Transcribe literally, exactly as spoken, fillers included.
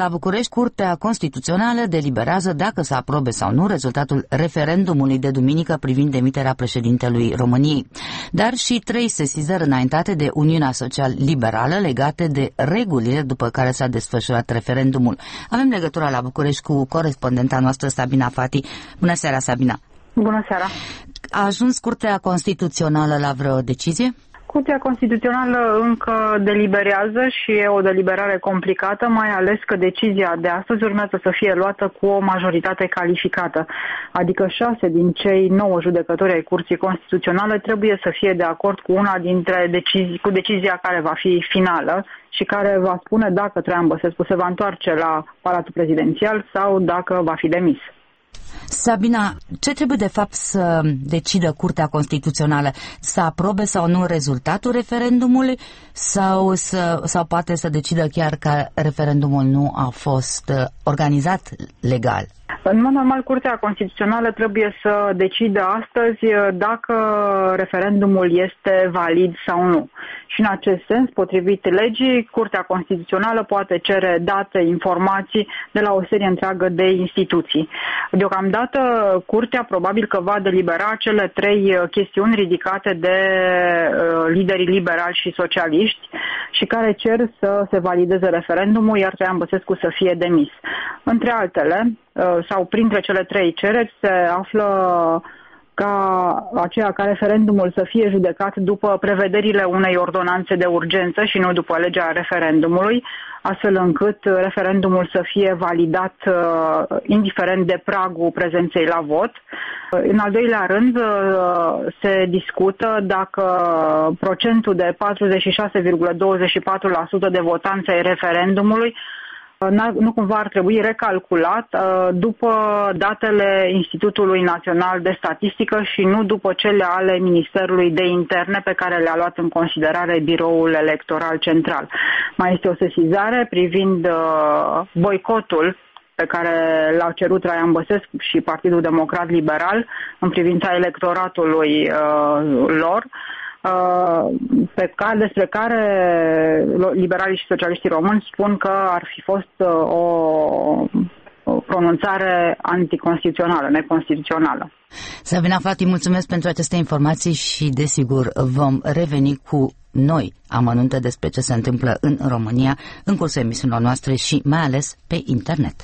la București, Curtea Constituțională deliberează dacă să aprobe sau nu rezultatul referendumului de duminică privind demiterea președintelui României, dar și trei sesizări înaintate de Uniunea Social-Liberală legate de regulile după care s-a desfășurat referendumul. Avem legătura la București cu corespondenta noastră, Sabina Fati. Bună seara, Sabina! Bună seara! A ajuns Curtea Constituțională la vreo decizie? Curtea Constituțională încă deliberează și e o deliberare complicată, mai ales că decizia de astăzi urmează să fie luată cu o majoritate calificată, adică șase din cei nouă judecători ai Curții Constituționale trebuie să fie de acord cu una dintre decizii, cu decizia care va fi finală și care va spune dacă Traian Băsescu se va întoarce la Palatul Prezidențial sau dacă va fi demis. Sabina, ce trebuie de fapt să decidă Curtea Constituțională? Să aprobe sau nu rezultatul referendumului sau, să, sau poate să decidă chiar că referendumul nu a fost organizat legal? În mod normal, Curtea Constituțională trebuie să decidă astăzi dacă referendumul este valid sau nu. Și în acest sens, potrivit legii, Curtea Constituțională poate cere date, informații de la o serie întreagă de instituții. Deocamdată, Curtea probabil că va delibera cele trei chestiuni ridicate de liderii liberali și socialiști și care cer să se valideze referendumul, iar Traian Băsescu să fie demis. Între altele, sau printre cele trei cereri se află ca aceea ca referendumul să fie judecat după prevederile unei ordonanțe de urgență și nu după legea referendumului, astfel încât referendumul să fie validat uh, indiferent de pragul prezenței la vot. În al doilea rând, uh, se discută dacă procentul de patruzeci și șase virgulă douăzeci și patru la sută de votanți ai referendumului nu cumva ar trebui recalculat după datele Institutului Național de Statistică și nu după cele ale Ministerului de Interne pe care le-a luat în considerare Biroul Electoral Central. Mai este o sesizare privind boicotul pe care l-au cerut Traian Băsescu și Partidul Democrat Liberal în privința electoratului lor, pe care, despre care liberalii și socialiștii români spun că ar fi fost o, o pronunțare anticonstituțională, neconstituțională. Sabina Fati, mulțumesc pentru aceste informații și, desigur, vom reveni cu noi amănunte despre ce se întâmplă în România în cursul emisiunilor noastre și mai ales pe internet.